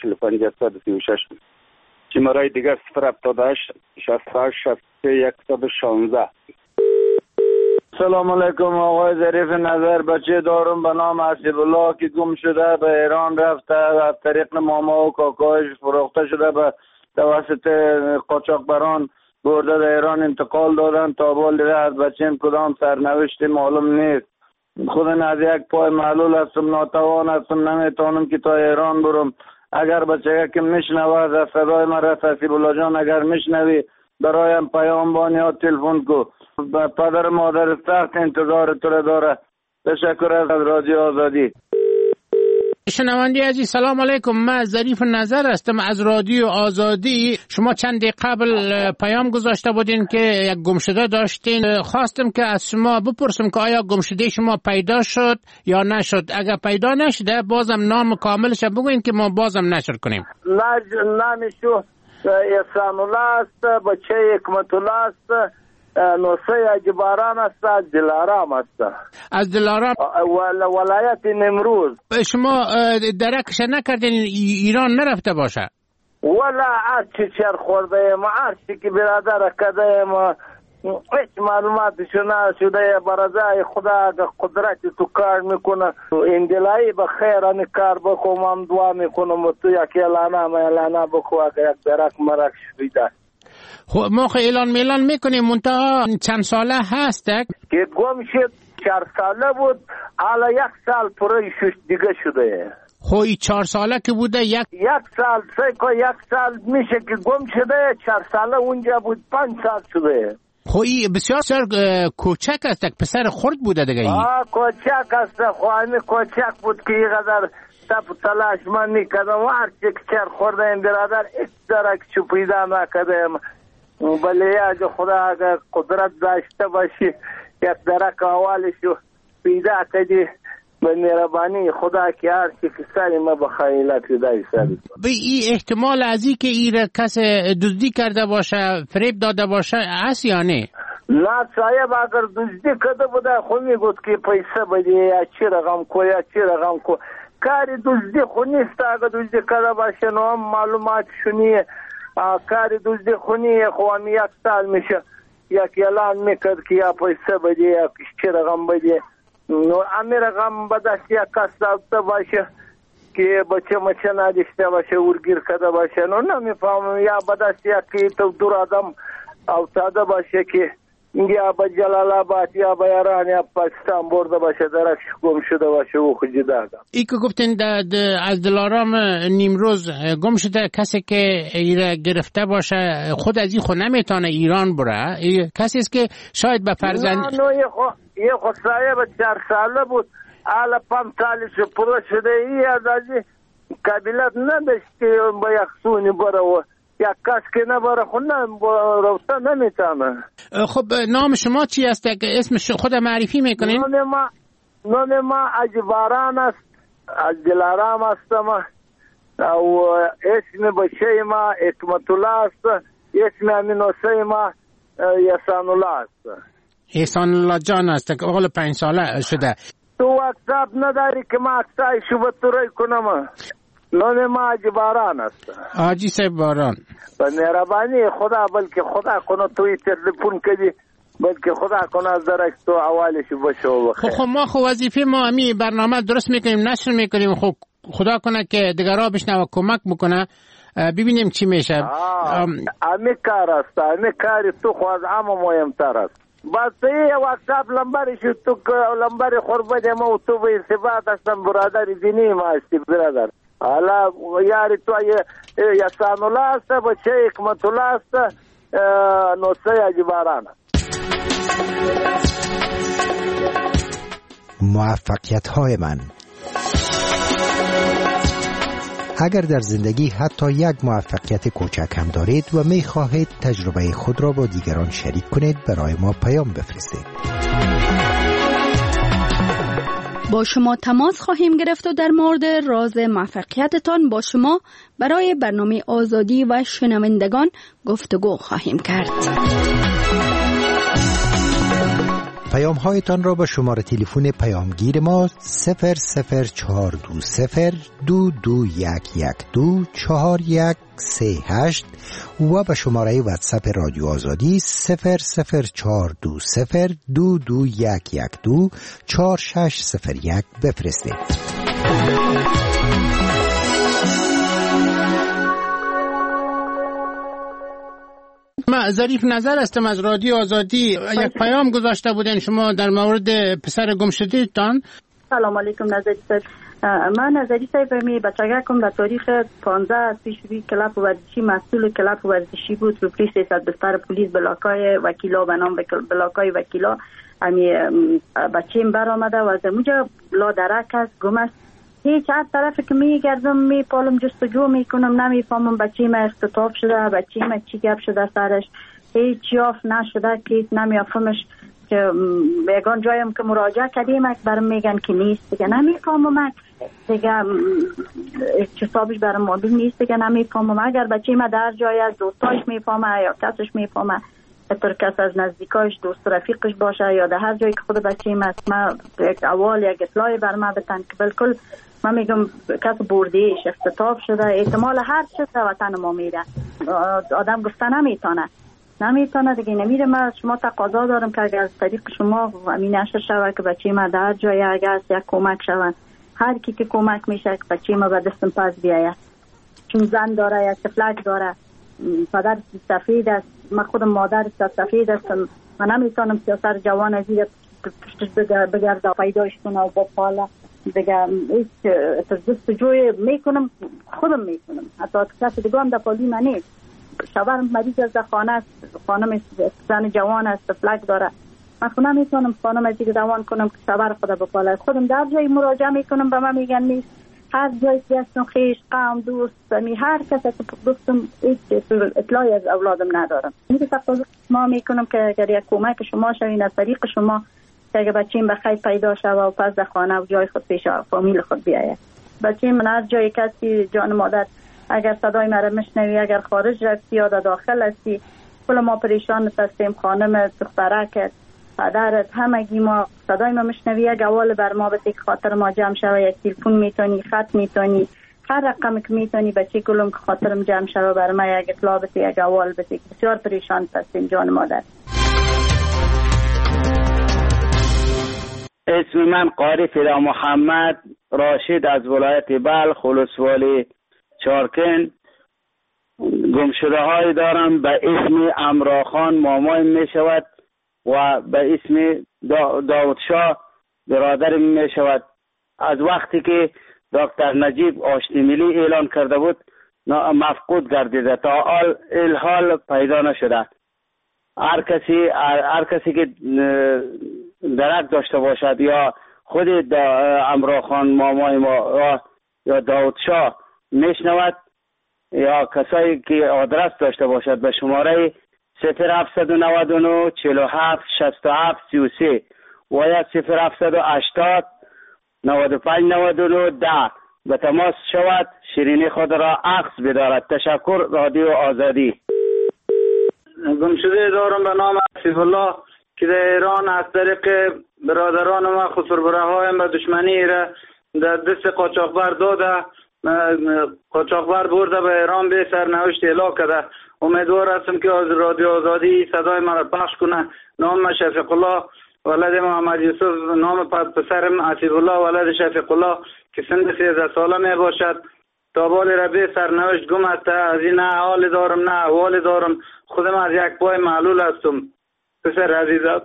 4536 شماره دیگر 078 68 63 116. سلام علیکم آقای ظریف نظر. بچه دارم به نام حسیب الله که گم شده به ایران رفته، از طریق ماما و کاکایش فروخته شده به توسط قاچاقبران برده در ایران انتقال دادن. تا بال دیگه از بچه‌م کدام سرنوشتی معلوم نیست. خود از یک پای معلول هستم، ناتوان هستم، نمیتونم که تا ایران برم. اگر بچه که میشنوه از صدای مرا حسیب الله جان اگر میشنوی برایم پیام بان یا تلفن کو. پدر مادر سخت انتظار تو را داره. تشکر از رادیو آزادی. شنوندی عزیز سلام علیکم، من ظریف نظر هستم از رادیو آزادی. شما چند دقیقه قبل پیام گذاشته بودین که یک گمشده داشتین. خواستم که از شما بپرسم که آیا گمشده شما پیدا شد یا نشد؟ اگر پیدا نشده بازم نام کاملش بگوین که ما بازم نشر کنیم. نامشو احسان الله است، بچه حکمت الله است، نوسه اجباران است، از دلارام است. از دلارام ولایت نمروز. شما درکش نکردین ایران نرفته باشه؟ ولا هرچی چر خورده ایم، هرچی که برادر کده ایم، هیچ معلوماتشو نشده. برازای خدا قدرت تو کار میکنه، اندلایی بخیر انی کار بخو، من دعا میکنم تو یک اعلانه بخو اگر یک درک مرک شده. خب ما اعلان میلان میکنیم، منتها چند ساله هست که گم شد؟ 4 ساله بود، حالا 1 سال پره دیگه شده. خوی 4 ساله که بوده، یک سال سیکو 1 سال میشه که گم شده. 4 ساله اونجا بود، 5 سال شده. خوی بسیار کوچک است، پسر خرد بوده دیگه. کوچک است، خواهی کوچک بود که اینقدر تپ تلاش من میکردم و هرچی که چر خورده این برادر ایک درک چو پیدا نکردم. بله اگه خدا اگر قدرت داشته باشی یک درک اولشو پیدا کردی به مهربانی خدا که هرچی که سری ما بخیلت دایی سری. به این احتمال از این که این کس دزدی کرده باشه، فریب داده باشه هست یا نه؟ نه صاحب، اگر دزدی کرده بوده خود میگود که پیسه بدی یا چی رقم کو یا چی رقم کو. کاری دزدی خود نیست. اگر دزدی کرده باشه نو هم معلومات شونیه. کاری دزدی خود نیه. خو هم 1 سال میشه یک اعلان میکرد که یا پیسه بدی یا چی رقم بدی. نو امی رقم بدست یک کس داشته باشه که بچه مچه نداشته باشه، ورگیر کرده باشه. نو نمیفهمم، یا بدست یک تو دور آدم افتاده باشه که یا با جلال آباد یا با ایران یا پاکستان برده باشه، درش گم شده باشه او خود جدا. ای که گفتین از دلارام نیمروز گم شده، کسی که ایره گرفته باشه خود از این خود نمیتونه ایران بره. کسی است که شاید به فرزند یه خود صاحب 4 ساله بود، حالا 5 سالش پره شده. ای از قبیلت نداشت که با یک سونی بره و یک کس که نباره خود رفته نمیتونه. خب نام شما چی است؟ اسم خود معرفی میکنین؟ نام ما اجباران است، از دلارام هستم و اسم بچه ما حکمت الله است، اسم امینوسه ما احسان الله است. احسان الله جان است که اقل 5 ساله شده. تو واتساپ نداری که ما اکسای شبه تورای کنم؟ نام ما اجباران است. آجی صاحب باران. به مهربانی خدا، بلکه خدا کنه توی تلفن کدی، بلکه خدا کنه از درک تو اولش باشه و بخیر. خب ما وظیفه ما امی برنامه درست میکنیم، نشر میکنیم. خب خدا کنه که دیگرها بشنوه کمک بکنه، ببینیم چی میشه. امی کار است، امی کاری تو خواهد اما مهمتر است. بس یه واتساپ لنبری شد تو لنبری خوربه ما و تو به ثبات هستم برادر دینی ما هستی برادر. حالا یاری تو احسان الله است، بچه حکمت الله است، نوسه اجباران. موفقیت‌های من. اگر در زندگی حتی یک موفقیت کوچک هم دارید و می خواهید تجربه خود را با دیگران شریک کنید، برای ما پیام بفرستید. با شما تماس خواهیم گرفت و در مورد راز موفقیتتان با شما برای برنامه آزادی و شنوندگان گفتگو خواهیم کرد. پیام هایتان را به شماره تلفن پیامگیر ما 004202211124138 و به شماره واتساپ رادیو آزادی 0042221124601 بفرستید. من ظریف نظر هستم از رادیو آزادی. یک پیام گذاشته بودین شما در مورد پسر گم شده تان. سلام علیکم نظری صاحب. من نظری صاحب می بچگکم در تاریخ 15 پیشوی کلاب ورزشی مسئول کلاب ورزشی بود. رو پلیس 300 بستر پلیس بلاکای وکیلا به نام بلاکای وکیلا امی بچیم بر آمده و از اونجا لا درک است گم است. هیچ هر طرف که میگردم میپالم جستجو میکنم نمیفهمم بچیم اختطاف شده بچیم چی گپ شده سرش هیچ یافت نشده که نمیافهمش که یگان جایم که مراجعه کردیم برام میگن که نیست دیگه نمیفهمم دیگه حسابش برام مابل نیست دیگه نمیفهمم اگر بچیم در جای از دوستاش میفهمه یا کسش میفهمه اطور کس از نزدیکاش دوست رفیقش باشه یا در هر جایی که خود بچیم است من یک اول یک اطلاعی بر من بتن که بالکل من میگم کس بردیش اختطاف شده احتمال هر چیز در وطن ما میره آدم گفته نمیتونه دیگه نمیره. من شما تقاضا دارم که اگر از طریق شما همین نشر شوه که بچه ما در جای اگر یک کمک شوه هر کی که کمک میشه که بچه ما به دستم پس بیاید چون زن داره یا تفلک داره پدر سفید است من خودم مادر سفید هستم من نمیتونم سیاسر جوان ازیر پشتش بگرده پیداش کنه و با پاله دیگه هیچ جستجوی میکنم خودم میکنم حتی کسی دیگه هم در پالی من نیست شوهرم مریض از خانه است خانم زن جوان است فلک داره من خودم نمیتونم خانم از دیگه دوان کنم که شوهر خدا بپاله خودم در جایی مراجعه میکنم به من میگن نیست هر جایی که هستم خیش قوم دوست هر کسی که گفتم هیچ اطلاعی از اولادم ندارم این که تقاضا ما میکنم که اگر یک کمک شما شوین از طریق شما که اگر بچیم بخیر پیدا شوه و پس در خانه و جای خود پیش فامیل خود بیاید بچیم من هر جایی کسی جان مادر اگر صدای مرا میشنوی اگر خارج رفتی یا داخل هستی کل ما پریشان هستیم خانم دخترک پدرت همگی ما صدای ما میشنوی یک اول بر ما بده که خاطر ما جمع شوه یک تلفن میتونی خط میتونی هر رقم که میتونی بچه کلم که خاطرم جمع شوه بر ما یک اطلاع بده یک اول بده بسیار پریشان هستیم جان مادر. اسم من قاری فدا محمد راشد از ولایت بلخ ولسوالی چارکن گمشده های دارم به اسم امراخان مامایم می شود و به اسم داودشاه برادرم می شود. از وقتی که دکتر نجیب آشتی ملی اعلان کرده بود مفقود گردیده تا الحال پیدا نشده. هر کسی که درک داشته باشد یا خود امراخان مامای ما یا داودشاه میشنود یا کسایی که آدرس داشته باشد به شماره 0799 47 67 33 و یا 0780 95 99 10 به تماس شود شیرینی خود را عکس بدارد. تشکر رادیو آزادی. گمشده دارم به نام عفیف الله که در ایران از طریق برادران ما خسربره هایم به دشمنی را در دست قاچاقبر داده قاچاقبر برده به ایران به سرنوشت اعلام کرده. امیدوار هستم که از رادیو آزادی صدای من را پخش کنه. نام شفیق الله ولد محمد یوسف نام پسرم عفیف الله ولد شفیق الله که سن 13 ساله می باشد تا بال را به سرنوشت گم است. از این نه حال دارم نه احوال دارم خودم از یک پای معلول هستم. پسر عزیزم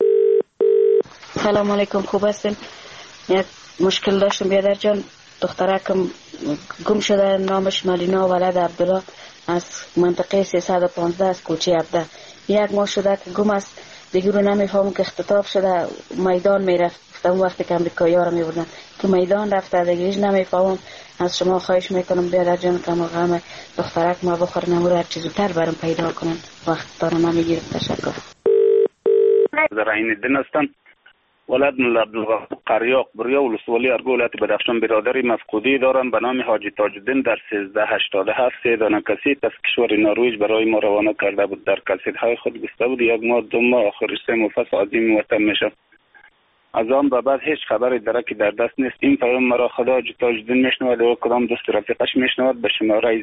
سلام علیکم خوب هستین؟ یک مشکل داشتم بیادر جان دخترکم گم شده نامش ملینا ولد عبدالله از منطقه 315 از کوچه عبده یک ماه شده که گم است دیگه رو نمیفهمم که اختطاف شده میدان میرفت اون وقتی که امریکایی ها رو میبردن که میدان رفته دیگه هیچ نمیفهمم. از شما خواهش میکنم بیادر جان که غم دخترک ما بخور نمور هر چیزو تر برام پیدا کنن وقت دارم نمیگیرم. تشکر. زراین الدین هستم ولد عبدالغفور قریاق بریا ولسوالی ارگو ولایت بدخشان برادری مفقودی دارم به نام حاجی تاج‌الدین در 1387 3 دانه کسیت از کشور نروژ برای ما روانه کرده بود. در کسیت‌های خود گفته بود 1 ماه 2 ماه آخر 3 ماه پس عازم وطن میشم. از آن به بعد هیچ خبری درکی در دست نیست. این پیام مرا خدا حاجی تاج‌الدین میشنود و کدام دوست رفیقش میشنود به شماره